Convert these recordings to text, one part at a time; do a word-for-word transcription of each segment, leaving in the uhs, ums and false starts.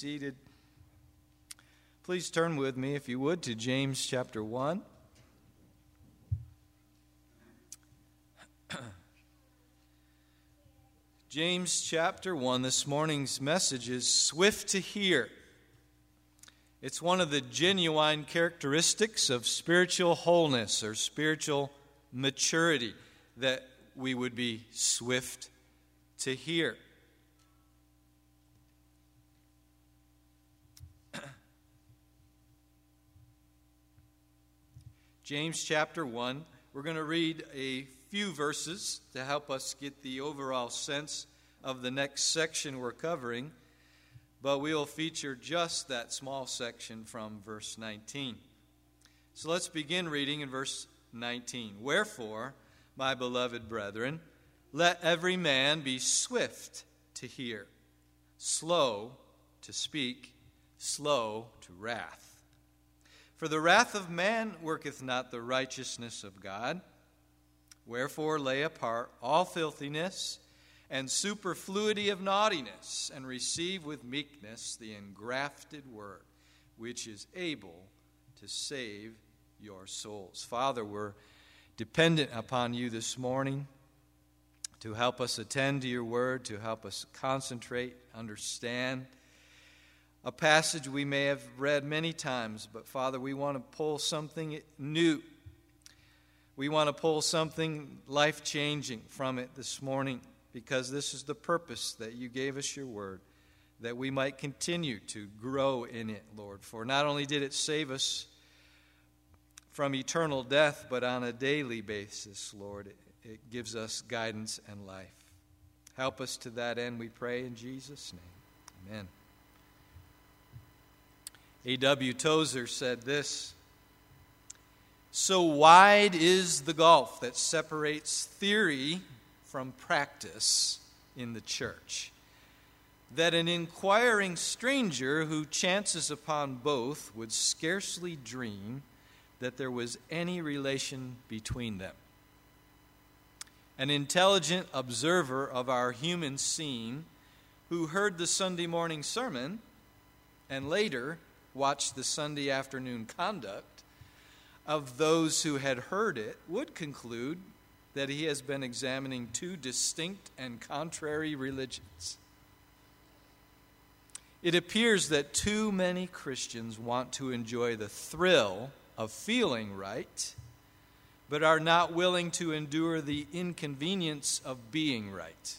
seated. Please turn with me, if you would, to James chapter one. James chapter one, this morning's message is swift to hear. It's one of the genuine characteristics of spiritual wholeness or spiritual maturity, that we would be swift to hear. James chapter one, we're going to read a few verses to help us get the overall sense of the next section we're covering, but we'll feature just that small section from verse nineteen. So let's begin reading in verse nineteen. Wherefore, my beloved brethren, let every man be swift to hear, slow to speak, slow to wrath. For the wrath of man worketh not the righteousness of God. Wherefore lay apart all filthiness and superfluity of naughtiness, and receive with meekness the engrafted word, which is able to save your souls. Father, we're dependent upon you this morning to help us attend to your word, to help us concentrate, understand a passage we may have read many times, but Father, we want to pull something new. We want to pull something life-changing from it this morning, because this is the purpose that you gave us your word, that we might continue to grow in it, Lord. For not only did it save us from eternal death, but on a daily basis, Lord, it, it gives us guidance and life. Help us to that end, we pray in Jesus' name. Amen. A W Tozer said this: so wide is the gulf that separates theory from practice in the church, that an inquiring stranger who chances upon both would scarcely dream that there was any relation between them. An intelligent observer of our human scene who heard the Sunday morning sermon and later watched the Sunday afternoon conduct of those who had heard it would conclude that he has been examining two distinct and contrary religions. It appears that too many Christians want to enjoy the thrill of feeling right, but are not willing to endure the inconvenience of being right.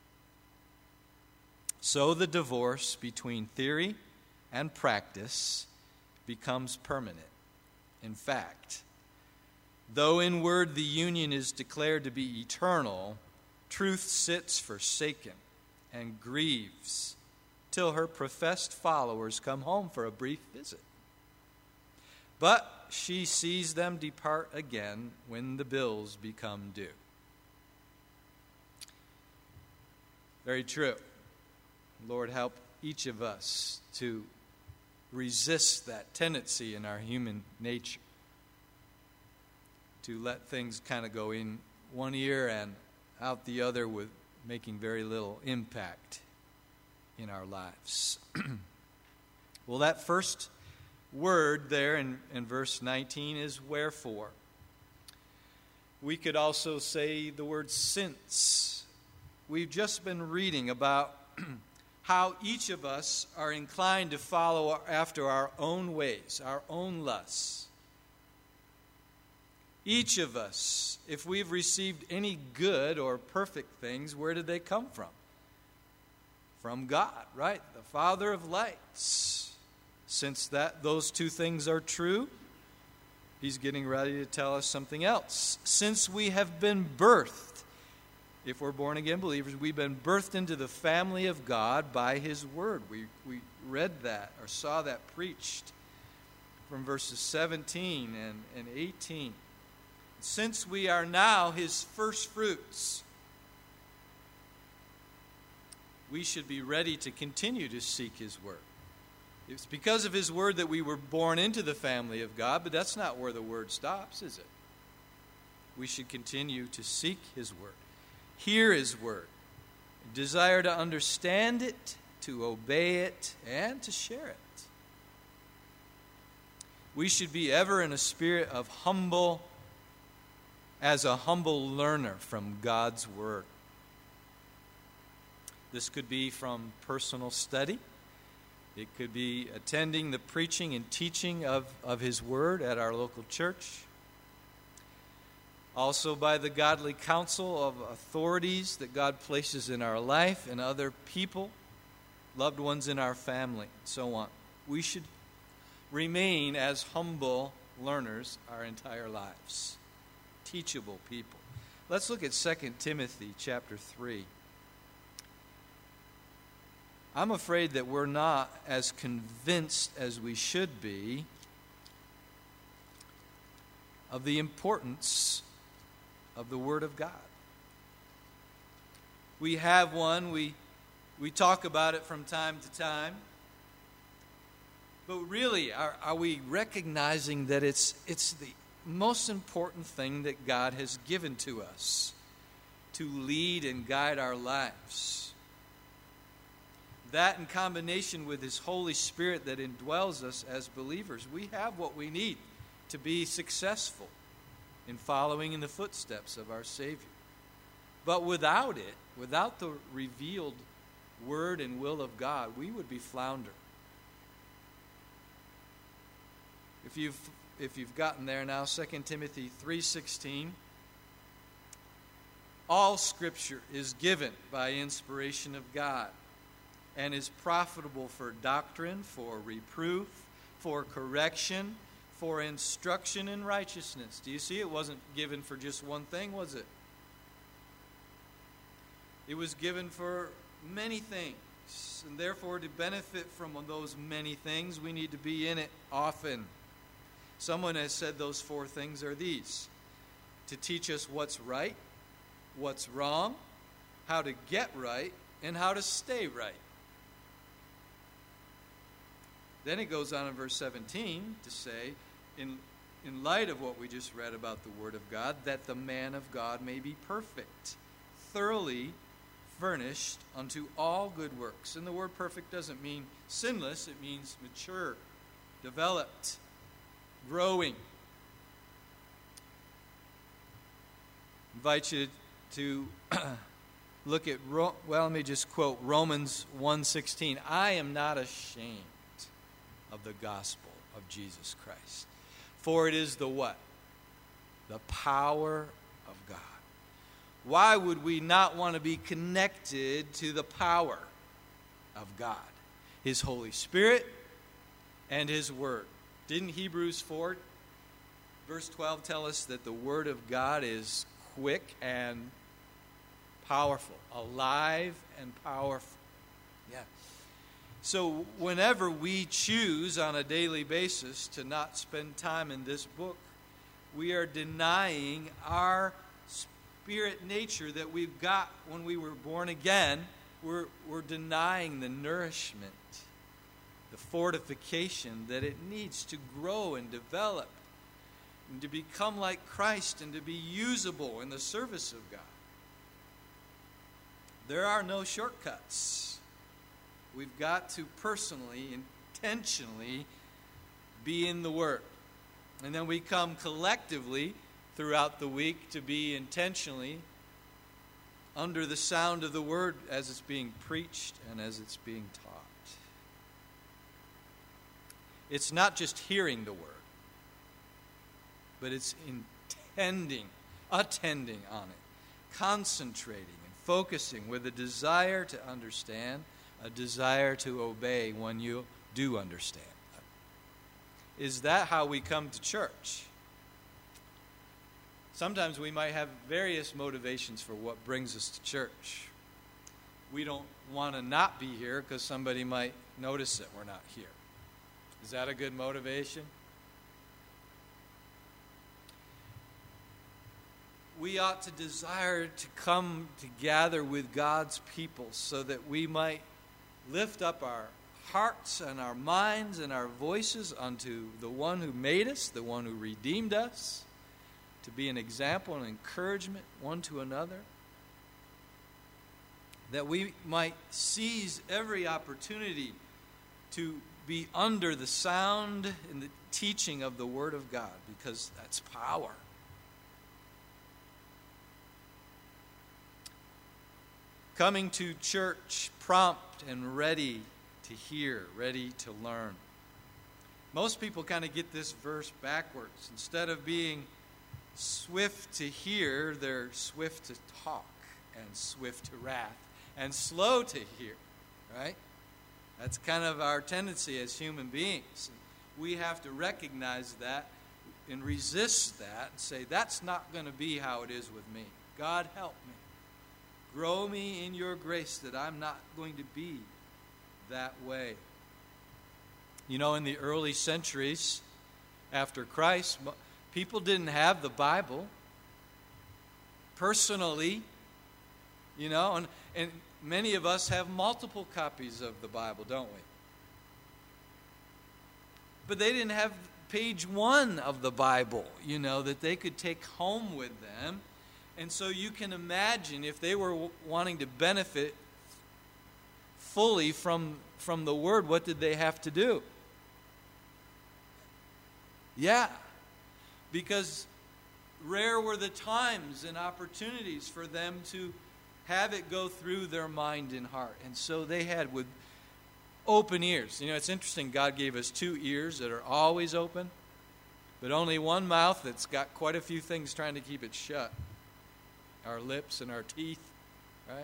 So the divorce between theory and practice becomes permanent. In fact, though in word the union is declared to be eternal, truth sits forsaken and grieves till her professed followers come home for a brief visit. But she sees them depart again when the bills become due. Very true. Lord, help each of us to resist that tendency in our human nature to let things kind of go in one ear and out the other with making very little impact in our lives. Well, that first word there in, in verse nineteen is wherefore. We could also say the word since. We've just been reading about how each of us are inclined to follow after our own ways, our own lusts. Each of us, if we've received any good or perfect things, where did they come from? From God, right? The Father of lights. Since that those two things are true, he's getting ready to tell us something else. Since we have been birthed, if we're born-again believers, we've been birthed into the family of God by his word. We we read that or saw that preached from verses seventeen and, and eighteen. Since we are now his first fruits, we should be ready to continue to seek his word. It's because of his word that we were born into the family of God, but that's not where the word stops, is it? We should continue to seek his word, hear his word, desire to understand it, to obey it, and to share it. We should be ever in a spirit of humble, as a humble learner from God's Word. This could be from personal study. It could be attending the preaching and teaching of, of His Word at our local church. Also by the godly counsel of authorities that God places in our life and other people, loved ones in our family, and so on. We should remain as humble learners our entire lives. Teachable people. Let's look at Second Timothy chapter three. I'm afraid that we're not as convinced as we should be of the importance of the Word of God. We have one, we, we talk about it from time to time, but really, are, are we recognizing that it's, it's the most important thing that God has given to us to lead and guide our lives? That in combination with His Holy Spirit that indwells us as believers, we have what we need to be successful in following in the footsteps of our Savior. But without it, without the revealed Word and will of God, we would be floundering. If you've if you've gotten there now, Second Timothy three sixteen, all Scripture is given by inspiration of God and is profitable for doctrine, for reproof, for correction, for instruction in righteousness. Do you see? It wasn't given for just one thing, was it? It was given for many things. And therefore, to benefit from those many things, we need to be in it often. Someone has said those four things are these: to teach us what's right, what's wrong, how to get right, and how to stay right. Then it goes on in verse seventeen to say, in, in light of what we just read about the Word of God, that the man of God may be perfect, thoroughly furnished unto all good works. And the word perfect doesn't mean sinless, it means mature, developed, growing. I invite you to look at, well, let me just quote Romans one sixteen. I am not ashamed of the gospel of Jesus Christ, for it is the what? The power of God. Why would we not want to be connected to the power of God? His Holy Spirit and His Word. Didn't Hebrews four, verse twelve tell us that the Word of God is quick and powerful, alive and powerful? Yeah. So whenever we choose on a daily basis to not spend time in this book, we are denying our spirit nature that we've got when we were born again. We're, we're denying the nourishment, the fortification that it needs to grow and develop and to become like Christ and to be usable in the service of God. There are no shortcuts. We've got to personally, intentionally be in the Word. And then we come collectively throughout the week to be intentionally under the sound of the Word as it's being preached and as it's being taught. It's not just hearing the Word, but it's intending, attending on it, concentrating and focusing with a desire to understand, a desire to obey when you do understand. Is that how we come to church? Sometimes we might have various motivations for what brings us to church. We don't want to not be here because somebody might notice that we're not here. Is that a good motivation? We ought to desire to come to gather with God's people so that we might lift up our hearts and our minds and our voices unto the one who made us, the one who redeemed us, to be an example and encouragement one to another. that we might seize every opportunity to be under the sound and the teaching of the Word of God, because that's power. Coming to church prompt and ready to hear, ready to learn. Most people kind of get this verse backwards. Instead of being swift to hear, they're swift to talk and swift to wrath and slow to hear, right? That's kind of our tendency as human beings. We have to recognize that and resist that and say, that's not going to be how it is with me. God, help me. Grow me in your grace that I'm not going to be that way. You know, in the early centuries after Christ, people didn't have the Bible personally, you know, and, and many of us have multiple copies of the Bible, don't we? But they didn't have page one of the Bible, you know, that they could take home with them. And so you can imagine if they were wanting to benefit fully from, from the Word, what did they have to do? Yeah, because rare were the times and opportunities for them to have it go through their mind and heart. And so they had with open ears. You know, it's interesting, God gave us two ears that are always open, but only one mouth that's got quite a few things trying to keep it shut. Our lips and our teeth, right?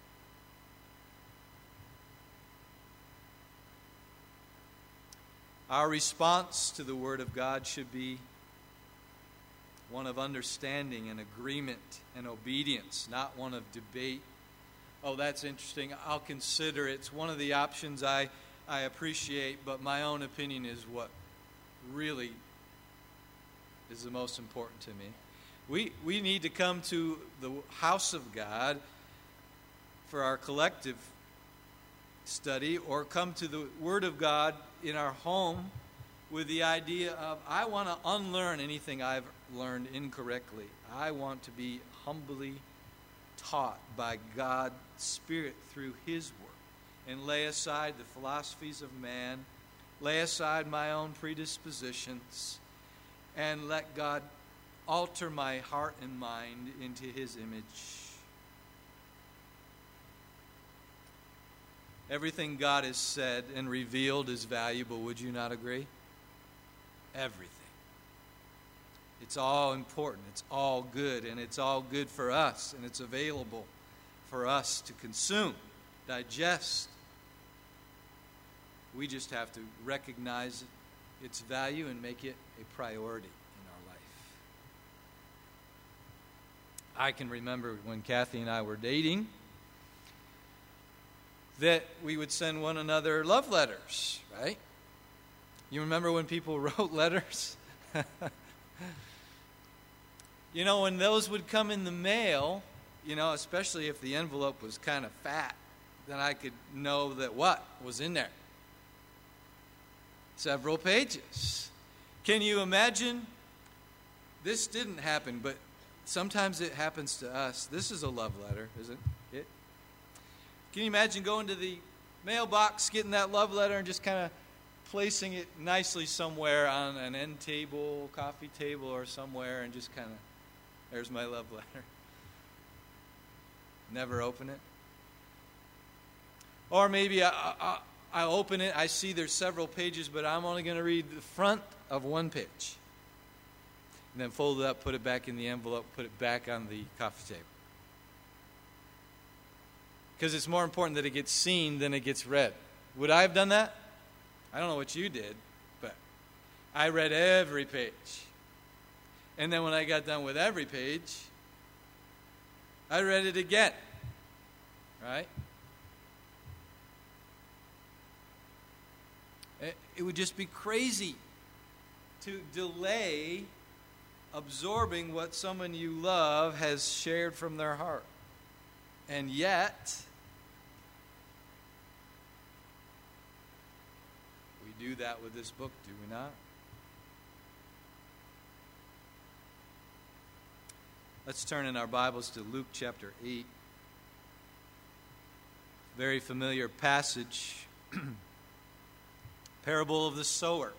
Our response to the Word of God should be one of understanding and agreement and obedience, not one of debate. Oh, that's interesting. I'll consider it. It's one of the options I, I appreciate, but my own opinion is what really is the most important to me. We, we need to come to the house of God for our collective study, or come to the Word of God in our home with the idea of, I want to unlearn anything I've learned incorrectly. I want to be humbly taught by God's Spirit through His Word, and lay aside the philosophies of man, lay aside my own predispositions, and let God alter my heart and mind into His image. Everything God has said and revealed is valuable. Would you not agree? Everything. It's all important. It's all good. And it's all good for us. And it's available for us to consume, digest. We just have to recognize its value and make it a priority in our life. I can remember when Kathy and I were dating, that we would send one another love letters, right? You remember when people wrote letters? You know, when those would come in the mail, you know, especially if the envelope was kind of fat, then I could know that what was in there? Several pages. Can you imagine? This didn't happen, but sometimes it happens to us. This is a love letter, isn't it? Can you imagine going to the mailbox, getting that love letter, and just kind of placing it nicely somewhere on an end table, coffee table, or somewhere, and just kind of, there's my love letter. Never open it. Or maybe I, I, I open it, I see there's several pages, but I'm only going to read the front of one page. And then fold it up, put it back in the envelope, put it back on the coffee table. Because it's more important that it gets seen than it gets read. Would I have done that? I don't know what you did, but I read every page. And then when I got done with every page, I read it again. Right? It would just be crazy to delay absorbing what someone you love has shared from their heart. And yet, we do that with this book, do we not? Let's turn in our Bibles to Luke chapter eight. very familiar passage, parable of the sower.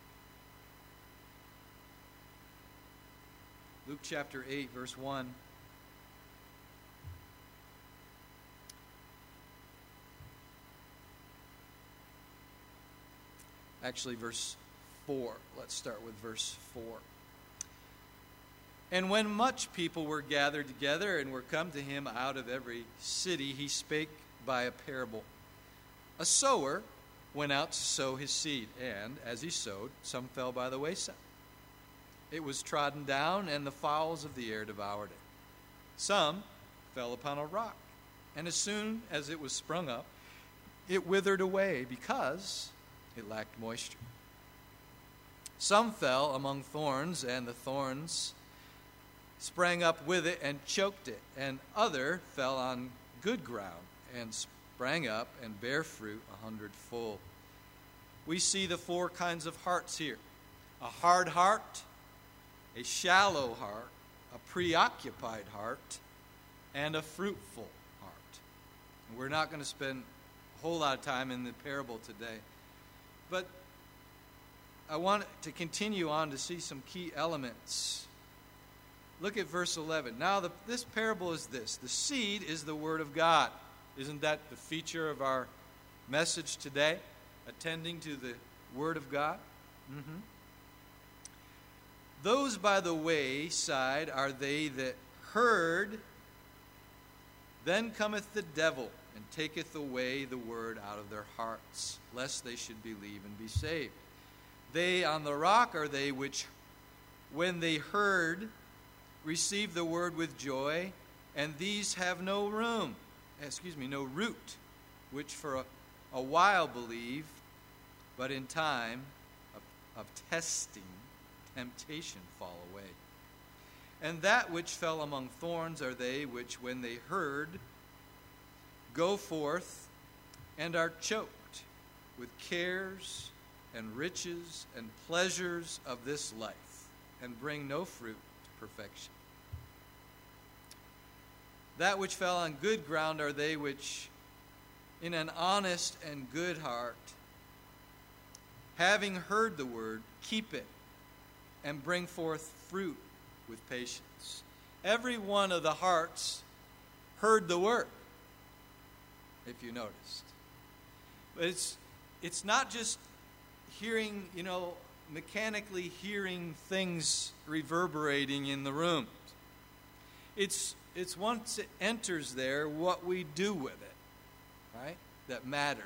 Luke chapter eight, verse one. Actually, verse four. Let's start with verse four. And when much people were gathered together and were come to him out of every city, he spake by a parable. A sower went out to sow his seed, and as he sowed, some fell by the wayside. It was trodden down, and the fowls of the air devoured it. Some fell upon a rock, and as soon as it was sprung up, it withered away, because it lacked moisture. Some fell among thorns, and the thorns sprang up with it and choked it. And other fell on good ground, and sprang up and bare fruit a hundredfold. We see the four kinds of hearts here. A hard heart, a shallow heart, a preoccupied heart, and a fruitful heart. And we're not going to spend a whole lot of time in the parable today. But I want to continue on to see some key elements. Look at verse eleven. Now, the, this parable is this. The seed is the Word of God. Isn't that the feature of our message today? Attending to the Word of God? Mm-hmm. Those by the wayside are they that heard. Then cometh the devil, and taketh away the word out of their hearts, lest they should believe and be saved. They on the rock are they which, when they heard, received the word with joy, and these have no room, excuse me, no root, which for a, a while believe, but in time of, of testing, temptation fall away. And that which fell among thorns are they which, when they heard, go forth and are choked with cares and riches and pleasures of this life, and bring no fruit to perfection. That which fell on good ground are they which, in an honest and good heart, having heard the word, keep it, and bring forth fruit with patience. Every one of the hearts heard the word, if you noticed. But it's it's not just hearing, you know, mechanically hearing things reverberating in the room. It's it's once it enters there, what we do with it, right? That mattered.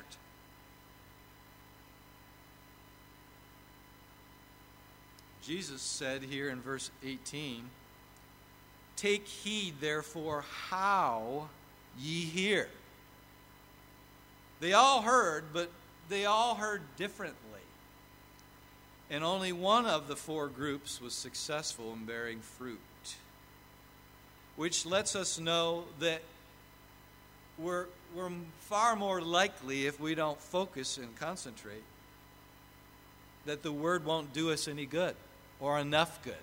Jesus said here in verse eighteen, take heed therefore how ye hear. They all heard, but they all heard differently. And only one of the four groups was successful in bearing fruit, which lets us know that we're, we're far more likely, if we don't focus and concentrate, that the word won't do us any good or enough good.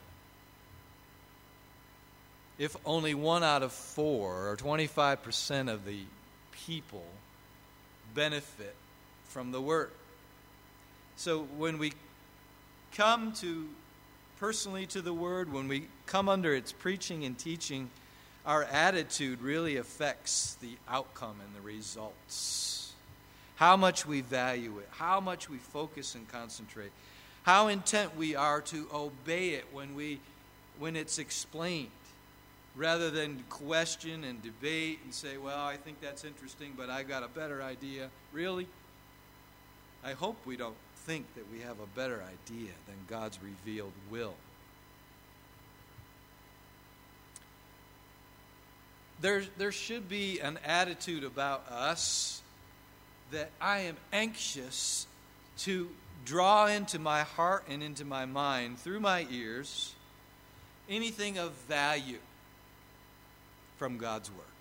If only one out of four, or twenty-five percent of the people, benefit from the word. So when we come to personally to the word, when we come under its preaching and teaching, our attitude really affects the outcome and the results. How much we value it, how much we focus and concentrate, how intent we are to obey it when we when it's explained, rather than question and debate and say, well, I think that's interesting, but I got a better idea. Really? I hope we don't think that we have a better idea than God's revealed will. There, there should be an attitude about us that I am anxious to draw into my heart and into my mind, through my ears, anything of value from God's word.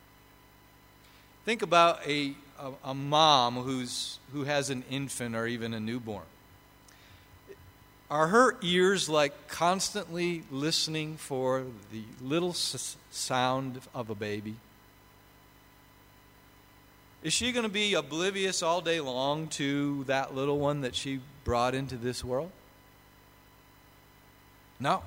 Think about a, a, a mom who's who has an infant or even a newborn. Are her ears like constantly listening for the little s- sound of a baby? Is she going to be oblivious all day long to that little one that she brought into this world? No.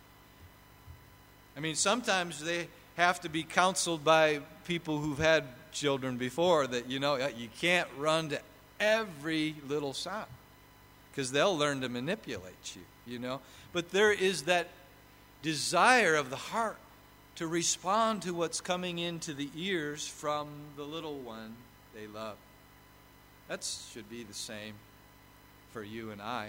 I mean, sometimes they have to be counseled by people who've had children before that, you know, you can't run to every little sound because they'll learn to manipulate you, you know. But there is that desire of the heart to respond to what's coming into the ears from the little one they love. That should be the same for you and I.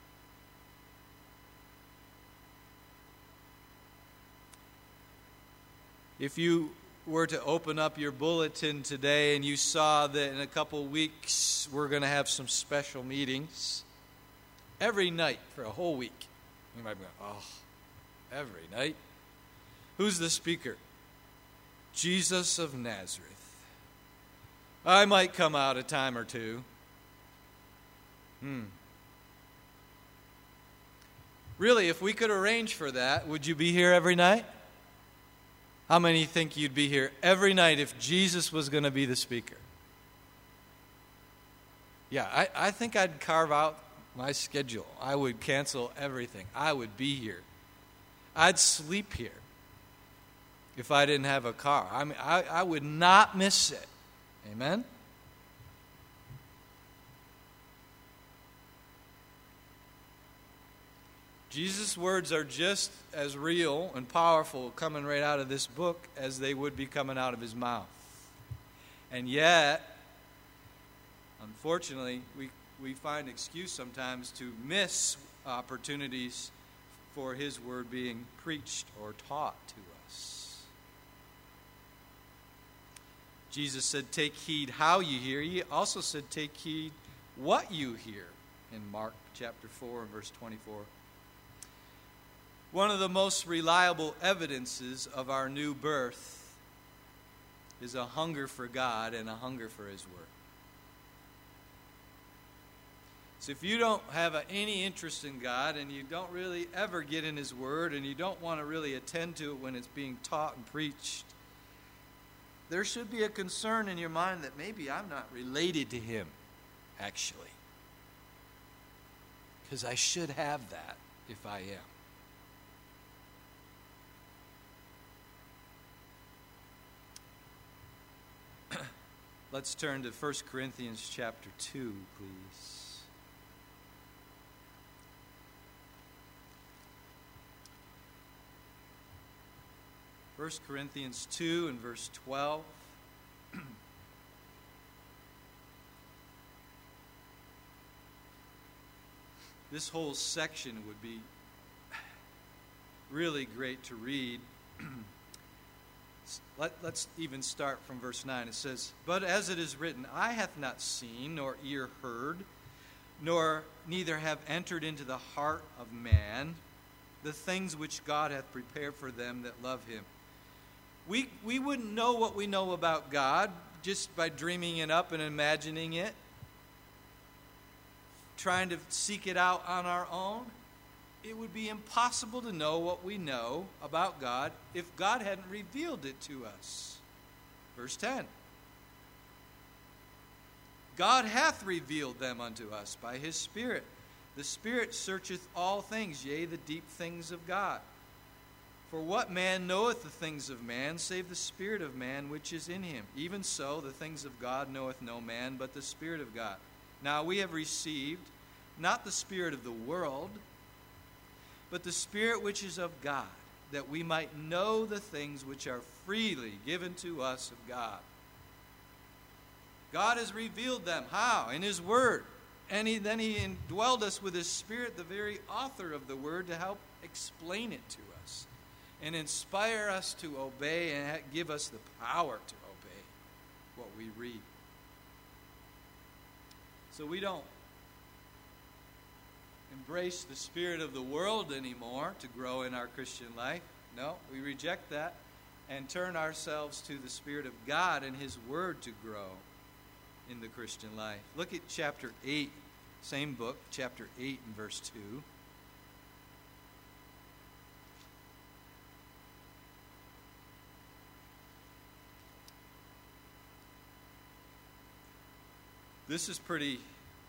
If you were to open up your bulletin today and you saw that in a couple weeks we're going to have some special meetings every night for a whole week, you might be going, oh, every night? Who's the speaker? Jesus of Nazareth. I might come out a time or two. Hmm. Really, if we could arrange for that, would you be here every night? How many think you'd be here every night if Jesus was going to be the speaker? Yeah, I, I think I'd carve out my schedule. I would cancel everything. I would be here. I'd sleep here if I didn't have a car. I mean, I, I would not miss it. Amen? Jesus' words are just as real and powerful coming right out of this book as they would be coming out of his mouth. And yet, unfortunately, we, we find excuse sometimes to miss opportunities for his word being preached or taught to us. Jesus said, take heed how you hear. He also said, take heed what you hear in Mark chapter four and verse twenty-four. One of the most reliable evidences of our new birth is a hunger for God and a hunger for his word. So if you don't have a, any interest in God and you don't really ever get in his word and you don't want to really attend to it when it's being taught and preached, there should be a concern in your mind that maybe I'm not related to him, actually. Because I should have that if I am. Let's turn to First Corinthians chapter two, please. First Corinthians two and verse twelve. This whole section would be really great to read. Let, let's even start from verse nine. It says, but as it is written, eye hath not seen, nor ear heard, nor neither have entered into the heart of man the things which God hath prepared for them that love him. We, we wouldn't know what we know about God just by dreaming it up and imagining it, trying to seek it out on our own. It would be impossible to know what we know about God if God hadn't revealed it to us. Verse ten. God hath revealed them unto us by his Spirit. The Spirit searcheth all things, yea, the deep things of God. For what man knoweth the things of man, save the Spirit of man which is in him? Even so, the things of God knoweth no man, but the Spirit of God. Now we have received not the spirit of the world, but the Spirit which is of God, that we might know the things which are freely given to us of God. God has revealed them. How? In his word. And he, then he indwelled us with his Spirit, the very author of the word, to help explain it to us and inspire us to obey and give us the power to obey what we read. So we don't embrace the spirit of the world anymore to grow in our Christian life. No, we reject that and turn ourselves to the Spirit of God and his word to grow in the Christian life. Look at chapter eight, same book, chapter eight and verse two. This is pretty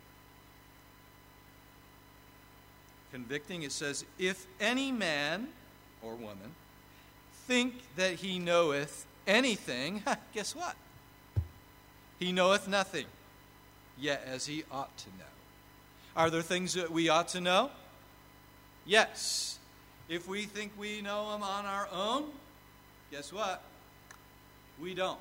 convicting. It says, if any man or woman think that he knoweth anything, guess what? He knoweth nothing, yet as he ought to know. Are there things that we ought to know? Yes. If we think we know them on our own, guess what? We don't.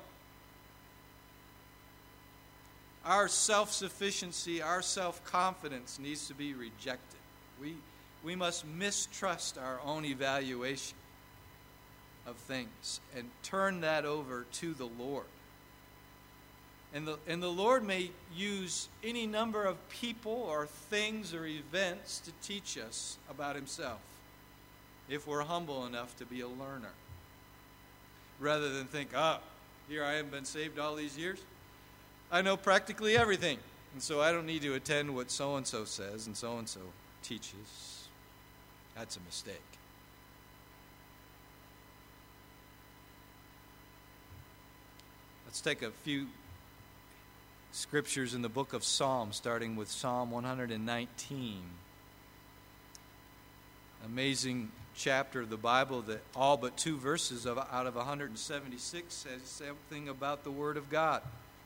Our self-sufficiency, our self-confidence needs to be rejected. We, we must mistrust our own evaluation of things and turn that over to the Lord. And the, and the Lord may use any number of people or things or events to teach us about himself if we're humble enough to be a learner. Rather than think, ah, oh, here I haven't been saved all these years. I know practically everything, and so I don't need to attend what so-and-so says and so-and-so teaches. That's a mistake. Let's take a few scriptures in the book of Psalms, starting with Psalm one hundred nineteen. Amazing chapter of the Bible that all but two verses of, out of one hundred seventy-six says something about the Word of God.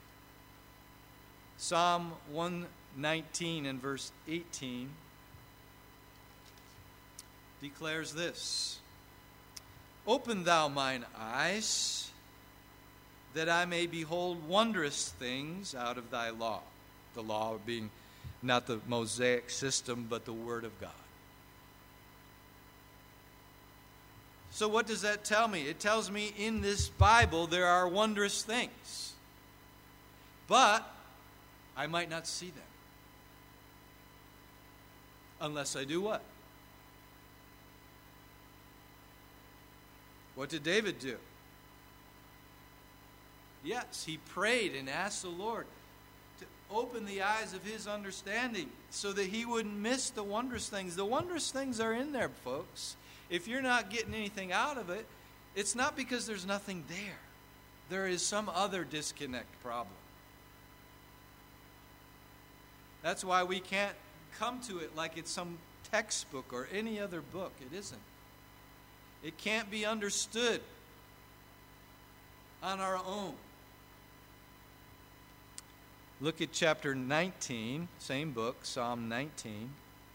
Psalm one nineteen and verse eighteen declares this: Open thou mine eyes, that I may behold wondrous things out of thy law. The law being not the Mosaic system, but the Word of God. So what does that tell me? It tells me in this Bible there are wondrous things. But I might not see them. Unless I do what? What did David do? Yes, he prayed and asked the Lord to open the eyes of his understanding so that he wouldn't miss the wondrous things. The wondrous things are in there, folks. If you're not getting anything out of it, it's not because there's nothing there. There is some other disconnect problem. That's why we can't come to it like it's some textbook or any other book. It isn't. It can't be understood on our own. Look at chapter nineteen, same book, Psalm nineteen.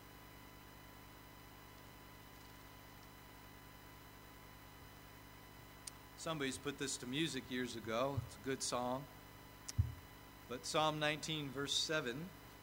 Somebody's put this to music years ago. It's a good song. But Psalm nineteen, verse seven.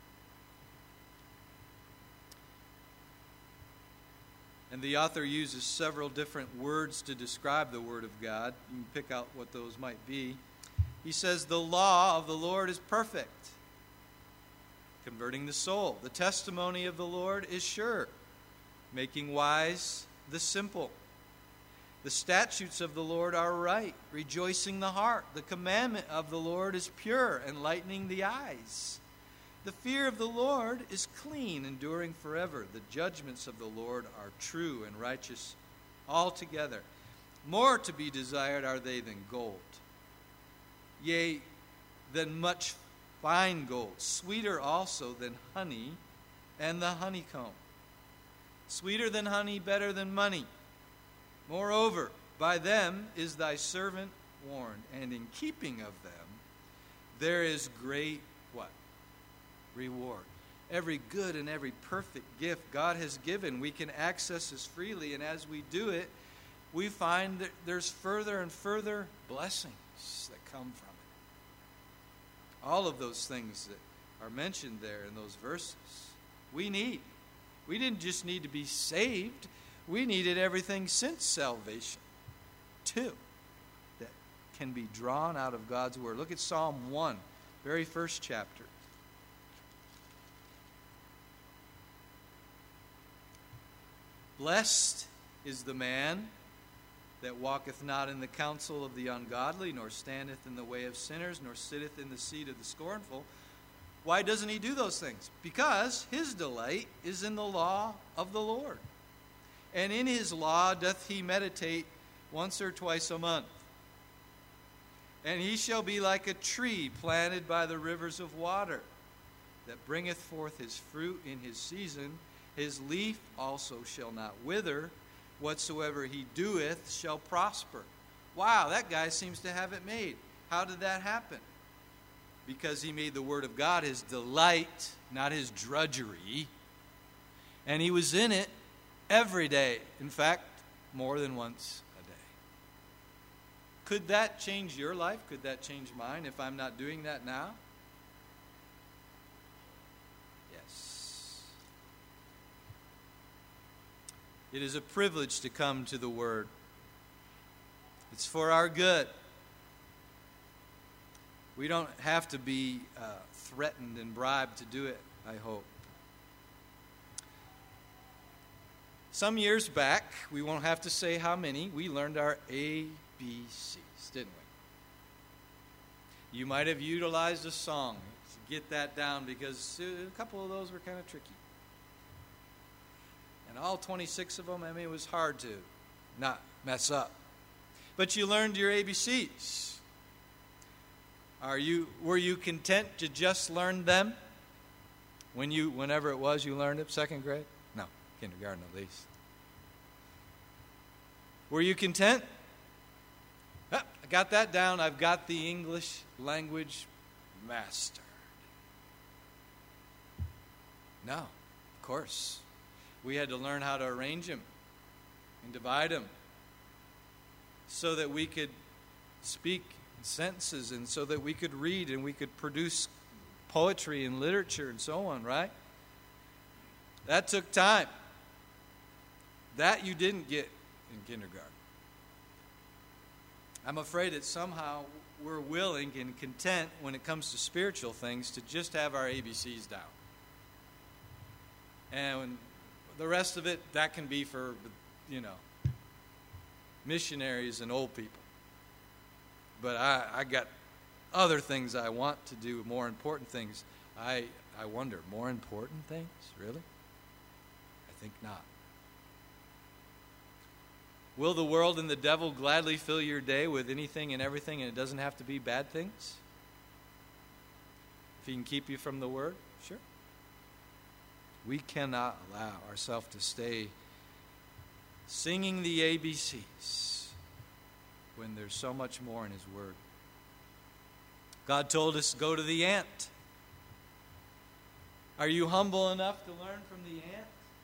And the author uses several different words to describe the Word of God. You can pick out what those might be. He says, the law of the Lord is perfect, converting the soul. The testimony of the Lord is sure, making wise the simple. The statutes of the Lord are right, rejoicing the heart. The commandment of the Lord is pure, enlightening the eyes. The fear of the Lord is clean, enduring forever. The judgments of the Lord are true and righteous altogether. More to be desired are they than gold, yea, than much fine gold, sweeter also than honey and the honeycomb. Sweeter than honey, better than money. Moreover, by them is thy servant warned, and in keeping of them there is great what? Reward. Every good and every perfect gift God has given, we can access as freely, and as we do it, we find that there's further and further blessings that come from it. All of those things that are mentioned there in those verses, we need. We didn't just need to be saved. We needed everything since salvation, too, that can be drawn out of God's Word. Look at Psalm one, very first chapter. Blessed is the man that walketh not in the counsel of the ungodly, nor standeth in the way of sinners, nor sitteth in the seat of the scornful. Why doesn't he do those things? Because his delight is in the law of the Lord. And in his law doth he meditate once or twice a month. And he shall be like a tree planted by the rivers of water, that bringeth forth his fruit in his season. His leaf also shall not wither. Whatsoever he doeth shall prosper. Wow, that guy seems to have it made. How did that happen? Because he made the Word of God his delight, not his drudgery. And he was in it every day. In fact, more than once a day. Could that change your life? Could that change mine if I'm not doing that now? Yes. It is a privilege to come to the Word. It's for our good. We don't have to be uh, threatened and bribed to do it, I hope. Some years back, we won't have to say how many, we learned our A B Cs, didn't we? You might have utilized a song to get that down because a couple of those were kind of tricky. And all twenty-six of them, I mean, it was hard to not mess up. But you learned your A B Cs. Are you, were you content to just learn them? When you, whenever it was you learned it, second grade? No, kindergarten at least. Were you content? Ah, I got that down. I've got the English language mastered. No, of course. We had to learn how to arrange them and divide them so that we could speak sentences and so that we could read and we could produce poetry and literature and so on, right? That took time. That you didn't get in kindergarten. I'm afraid that somehow we're willing and content when it comes to spiritual things to just have our A B Cs down. And the rest of it, that can be for, you know, missionaries and old people. But I, I got other things I want to do, more important things. I, I wonder, more important things? Really? I think not. Will the world and the devil gladly fill your day with anything and everything, and it doesn't have to be bad things? If he can keep you from the Word, sure. We cannot allow ourselves to stay singing the A B Cs when there's so much more in His Word. God told us to go to the ant. Are you humble enough to learn from the ant?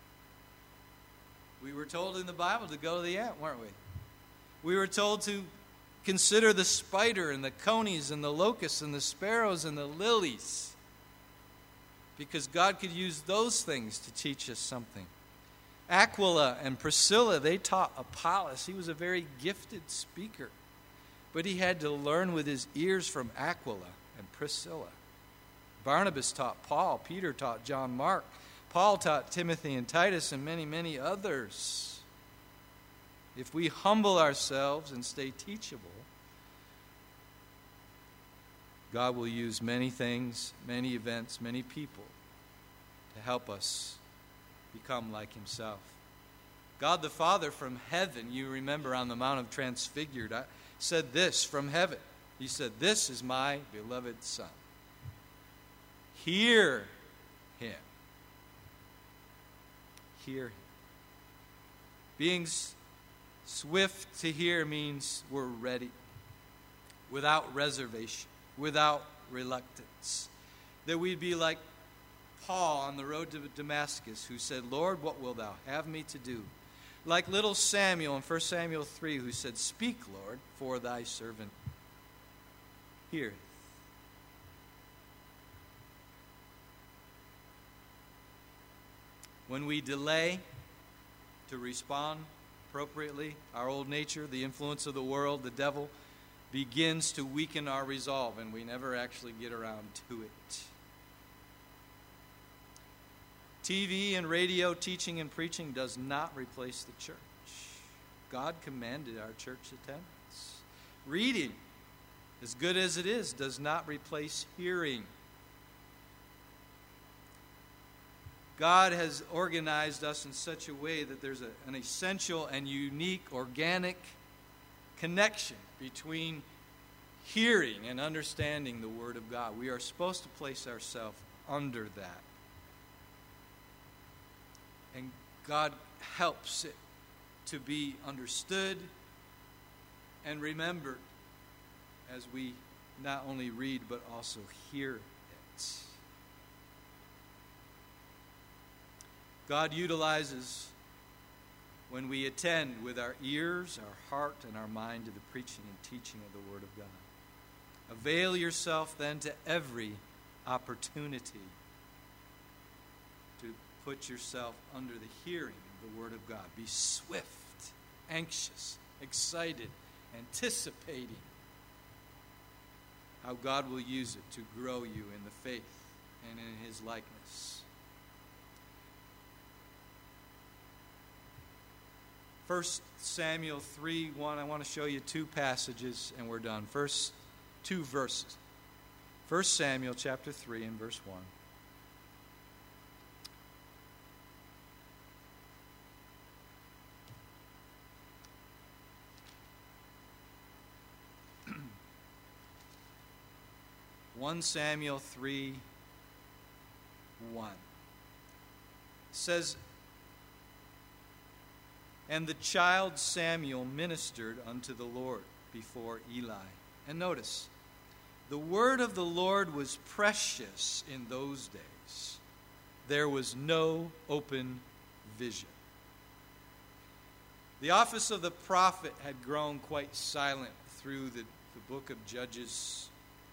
We were told in the Bible to go to the ant, weren't we? We were told to consider the spider and the conies and the locusts and the sparrows and the lilies, because God could use those things to teach us something. Aquila and Priscilla, they taught Apollos. He was a very gifted speaker, but he had to learn with his ears from Aquila and Priscilla. Barnabas taught Paul. Peter taught John Mark. Paul taught Timothy and Titus and many, many others. If we humble ourselves and stay teachable, God will use many things, many events, many people to help us become like Himself. God the Father from heaven, you remember on the Mount of Transfigured, I said this from heaven. He said, "This is my beloved Son. Hear Him." Hear Him. Being swift to hear means we're ready, without reservation, without reluctance. That we'd be like Paul on the road to Damascus, who said, "Lord, what wilt thou have me to do?" Like little Samuel in First Samuel three, who said, "Speak, Lord, for thy servant heareth." When we delay to respond appropriately, our old nature, the influence of the world, the devil, begins to weaken our resolve, and we never actually get around to it. T V and radio teaching and preaching does not replace the church. God commanded our church attendance. Reading, as good as it is, does not replace hearing. God has organized us in such a way that there's a, an essential and unique organic connection between hearing and understanding the Word of God. We are supposed to place ourselves under that. And God helps it to be understood and remembered as we not only read but also hear it. God utilizes when we attend with our ears, our heart, and our mind to the preaching and teaching of the Word of God. Avail yourself then to every opportunity to put yourself under the hearing of the Word of God. Be swift, anxious, excited, anticipating how God will use it to grow you in the faith and in His likeness. First Samuel three one, I want to show you two passages and we're done. First two verses. First Samuel chapter three and verse one. First Samuel three one says, "And the child Samuel ministered unto the Lord before Eli." And notice, the word of the Lord was precious in those days. There was no open vision. The office of the prophet had grown quite silent through the, the book of Judges.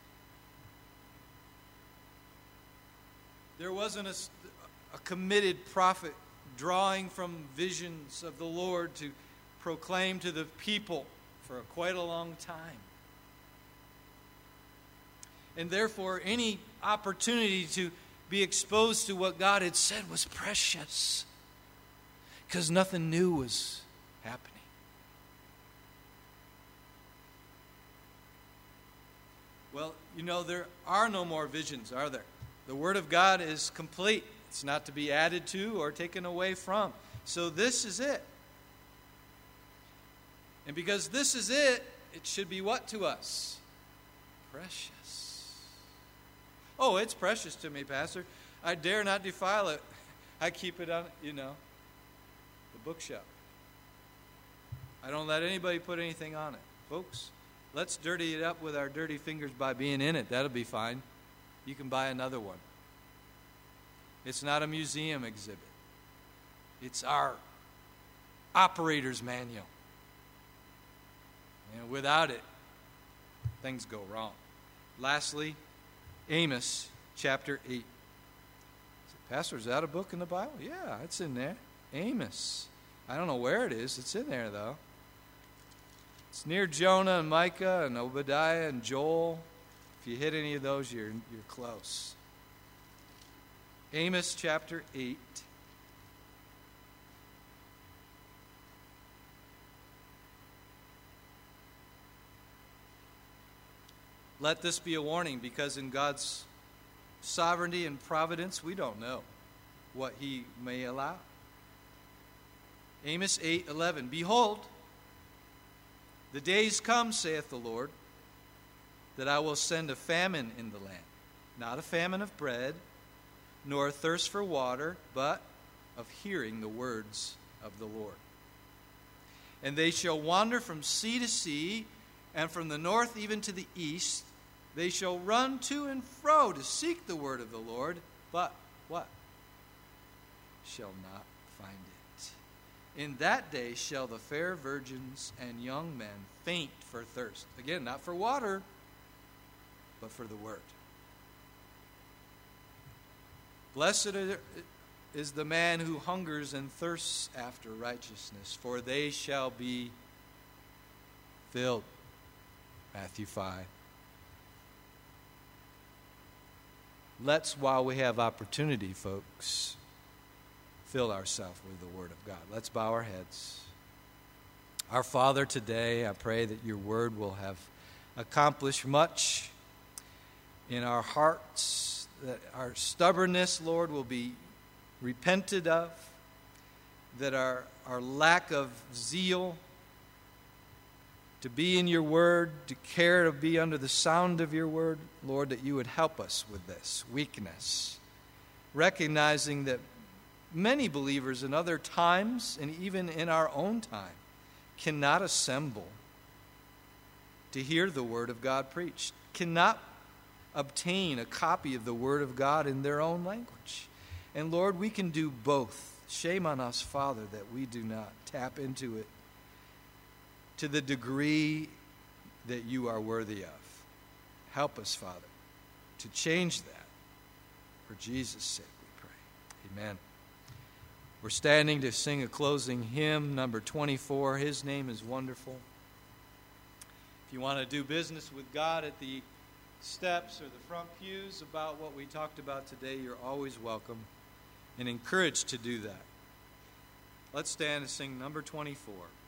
There wasn't a, a committed prophet drawing from visions of the Lord to proclaim to the people for quite a long time. And therefore, any opportunity to be exposed to what God had said was precious, because nothing new was happening. Well, you know, there are no more visions, are there? The Word of God is complete. It's not to be added to or taken away from. So this is it. And because this is it, it should be what to us? Precious. Oh, it's precious to me, Pastor. I dare not defile it. I keep it on, you know, the bookshelf. I don't let anybody put anything on it. Folks, let's dirty it up with our dirty fingers by being in it. That'll be fine. You can buy another one. It's not a museum exhibit. It's our operator's manual. And without it, things go wrong. Lastly, Amos chapter eight. Pastor, is that a book in the Bible? Yeah, it's in there. Amos. I don't know where it is. It's in there, though. It's near Jonah and Micah and Obadiah and Joel. If you hit any of those, you're, you're close. Amos chapter eight. Let this be a warning, because in God's sovereignty and providence, we don't know what He may allow. Amos eight eleven. "Behold, the days come, saith the Lord, that I will send a famine in the land, not a famine of bread, nor a thirst for water, but of hearing the words of the Lord. And they shall wander from sea to sea, and from the north even to the east. They shall run to and fro to seek the word of the Lord, but what? Shall not find it. In that day shall the fair virgins and young men faint for thirst." Again, not for water, but for the word. "Blessed is the man who hungers and thirsts after righteousness, for they shall be filled." Matthew five. Let's, while we have opportunity, folks, fill ourselves with the Word of God. Let's bow our heads. Our Father, today I pray that your Word will have accomplished much in our hearts, that our stubbornness, Lord, will be repented of, that our, our lack of zeal to be in your word, to care to be under the sound of your word, Lord, that you would help us with this weakness. recognizing that many believers in other times, and even in our own time, cannot assemble to hear the Word of God preached, cannot obtain a copy of the Word of God in their own language. And Lord, we can do both. Shame on us, Father, that we do not tap into it to the degree that you are worthy of. Help us, Father, to change that. For Jesus' sake, we pray. Amen. We're standing to sing a closing hymn, number twenty-four. His name is wonderful. If you want to do business with God at the steps or the front pews about what we talked about today, you're always welcome and encouraged to do that. Let's stand and sing number twenty-four.